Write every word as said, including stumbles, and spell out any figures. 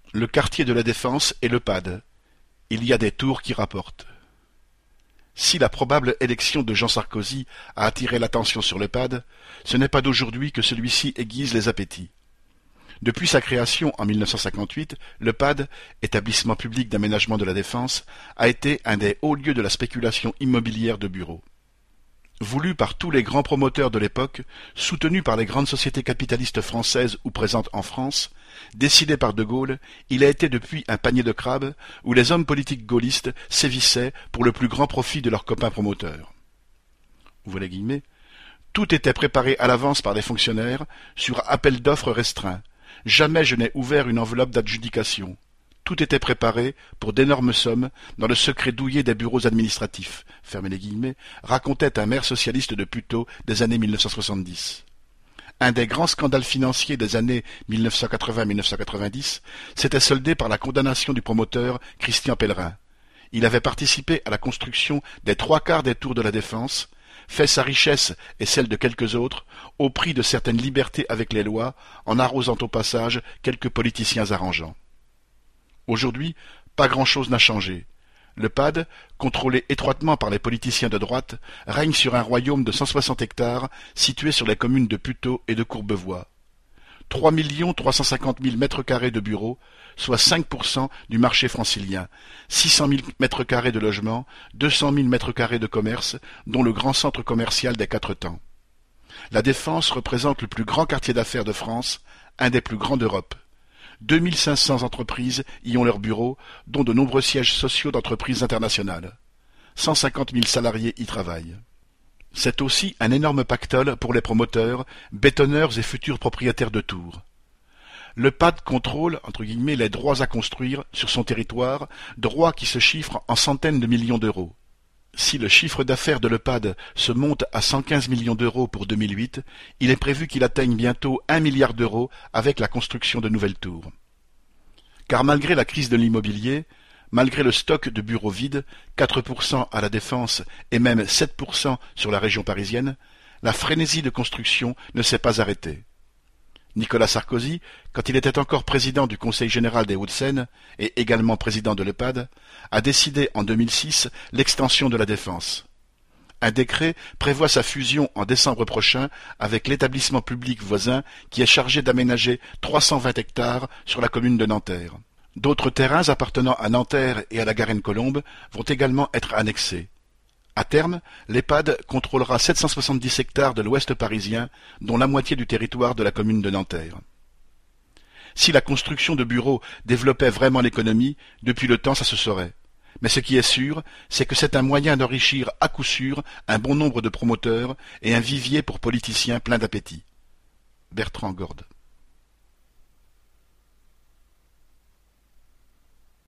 Le quartier de la Défense et l'EHPAD. Il y a des tours qui rapportent. Si la probable élection de Jean Sarkozy a attiré l'attention sur l'EHPAD, ce n'est pas d'aujourd'hui que celui-ci aiguise les appétits. Depuis sa création en mille neuf cent cinquante-huit, l'EHPAD, établissement public d'aménagement de la Défense, a été un des hauts lieux de la spéculation immobilière de bureaux. Voulu par tous les grands promoteurs de l'époque, soutenu par les grandes sociétés capitalistes françaises ou présentes en France, décidé par De Gaulle, il a été depuis un panier de crabes où les hommes politiques gaullistes sévissaient pour le plus grand profit de leurs copains promoteurs. Ouvrez les guillemets. Tout était préparé à l'avance par les fonctionnaires, sur appel d'offres restreint. Jamais je n'ai ouvert une enveloppe d'adjudication. Tout était préparé, pour d'énormes sommes, dans le secret douillet des bureaux administratifs, fermez les guillemets, racontait un maire socialiste de Puteaux des années mille neuf cent soixante-dix. Un des grands scandales financiers des années mille neuf cent quatre-vingts à mille neuf cent quatre-vingt-dix s'était soldé par la condamnation du promoteur Christian Pellerin. Il avait participé à la construction des trois quarts des tours de la Défense, fait sa richesse et celle de quelques autres, au prix de certaines libertés avec les lois, en arrosant au passage quelques politiciens arrangeants. Aujourd'hui, pas grand-chose n'a changé. L'EHPAD, contrôlé étroitement par les politiciens de droite, règne sur un royaume de cent soixante hectares situé sur les communes de Puteaux et de Courbevoie. trois millions trois cent cinquante mille mètres carrés de bureaux, soit cinq pour cent du marché francilien, six cent mille mètres carrés de logements, deux cent mille mètres carrés de commerce, dont le grand centre commercial des Quatre Temps. La Défense représente le plus grand quartier d'affaires de France, un des plus grands d'Europe. deux mille cinq cents entreprises y ont leurs bureaux, dont de nombreux sièges sociaux d'entreprises internationales. cent cinquante mille salariés y travaillent. C'est aussi un énorme pactole pour les promoteurs, bétonneurs et futurs propriétaires de tours. L'EHPAD contrôle, entre guillemets, les droits à construire sur son territoire, droits qui se chiffrent en centaines de millions d'euros. Si le chiffre d'affaires de l'EHPAD se monte à cent quinze millions d'euros pour deux mille huit, il est prévu qu'il atteigne bientôt un milliard d'euros avec la construction de nouvelles tours. Car malgré la crise de l'immobilier, malgré le stock de bureaux vides, quatre pour cent à la Défense et même sept pour cent sur la région parisienne, la frénésie de construction ne s'est pas arrêtée. Nicolas Sarkozy, quand il était encore président du Conseil général des Hauts-de-Seine et également président de l'EHPAD, a décidé en deux mille six l'extension de la Défense. Un décret prévoit sa fusion en décembre prochain avec l'établissement public voisin qui est chargé d'aménager trois cent vingt hectares sur la commune de Nanterre. D'autres terrains appartenant à Nanterre et à la Garenne-Colombe vont également être annexés. À terme, l'EHPAD contrôlera sept cent soixante-dix hectares de l'ouest parisien, dont la moitié du territoire de la commune de Nanterre. Si la construction de bureaux développait vraiment l'économie, depuis le temps ça se saurait. Mais ce qui est sûr, c'est que c'est un moyen d'enrichir à coup sûr un bon nombre de promoteurs et un vivier pour politiciens pleins d'appétit. Bertrand Gorde.